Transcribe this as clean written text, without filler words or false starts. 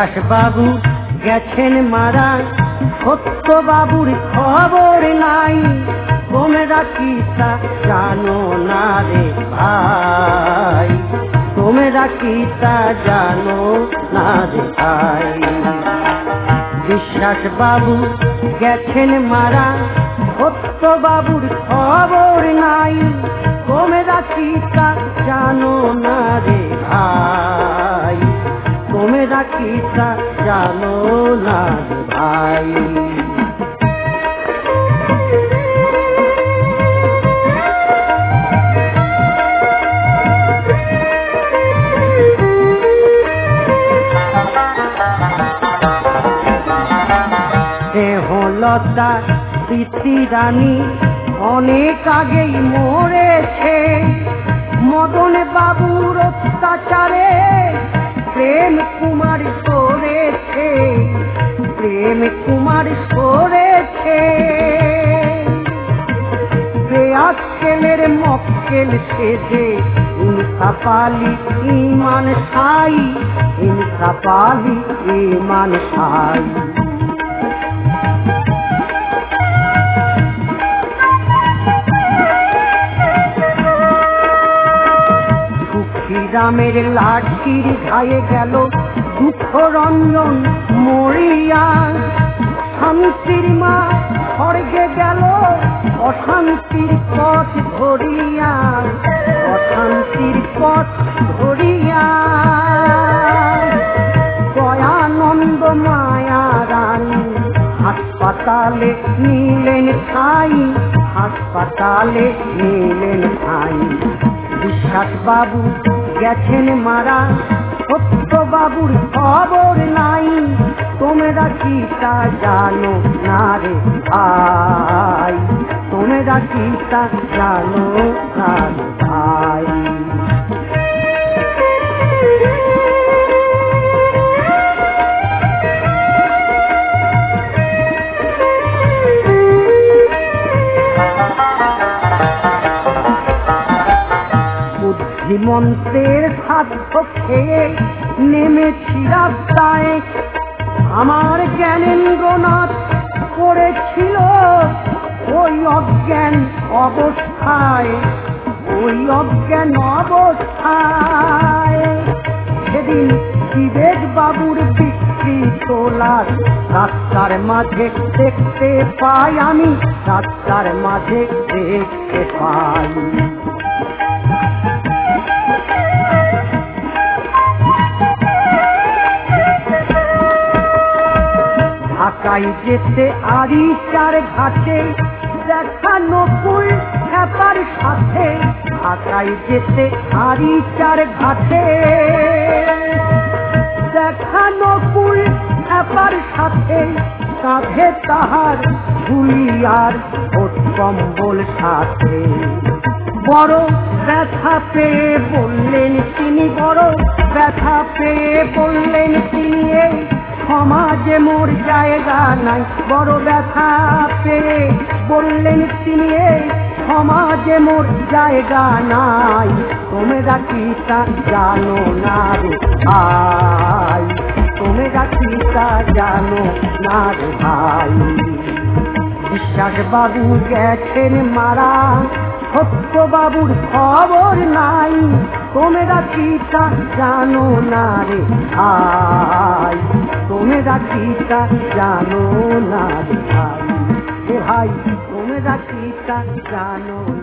বিশ্বাস বাবু গেছেন মারা, সত্য বাবুর খবর নাই, তোমরা কি তা জানো না রে ভাই, তোমরা কি তা জানো না রে ভাই। বিশ্বাস বাবু গেছেন মারা, সত্য বাবুর খবর নাই, তোমরা কি তা জানো না রে ভাই, তোমরা কি তা জানো না রে ভাই। স্নেহলতা প্রীতি রানী অনেক আগেই মরেছে, মদন বাবুর অত্যাচারে প্রেম কুমার সরেছে, প্রেম কুমার সরেছে। বেআক্কেলের মক্কেল সেজে ইনসাফালি ইমান সাই, ইনসাফালি ইমান সাই। রামের লাঠির ঘায়ে গেল দুঃখ রঞ্জন মরিয়া, শান্তির মা স্বর্গে গেল অশান্তির পথ ধরিয়া, অশান্তির পথ ধরিয়া। দয়ানন্দ মায়া রানী হাসপাতালে নিলেন ঠাই, হাসপাতালে নিলেন ঠাই। বিশ্বাস বাবু গেছেন মারা, সত্য বাবুর খবর নাই, তোমরা কি তা জানো না রে ভাই, তোমরা কি তা জানো না রে ভাই। মন্ত্রের সাধ্য খেয়ে নেমেছি রাস্তায়, আমার জ্ঞানেন্দ্রনাথ পড়েছিল ওই অজ্ঞান অবস্থায়, ওই অজ্ঞান অবস্থায়। সেদিন বিবেক বাবুর বিকৃত লাশ রাস্তার মাঝে দেখতে পাই আমি, রাস্তার মাঝে দেখতে পাই। ঢাকায় যেতে আরিচার ঘাটে দেখা নকুল খ্যাপার সাথে, ঢাকায় যেতে আরিচার ঘাটে দেখা নকুল খ্যাপার সাথে, কাঁধে তাহার ঝুলিয়ার ওট কম্বল সাথে। বড় ব্যথা পেয়ে বললেন তিনি, বড় ব্যথা পেয়ে বললেন তিনি, এই সমাজে মোর জায়গা নাই, বড় ব্যথা পেয়ে বললেন তিনি, এই সমাজে মোর জায়গা নাই, তোমরা কি তা জানো না রে ভাই, তোমরা কি তা জানো না রে ভাই। বিশ্বাস বাবু গেছেন মারা, সত্য বাবুর খবর নাই, তোমরা কি তা জানো না রে ভাই, তোমরা কি তা জানো না রে ভাই, তোমরা কি তা জানো।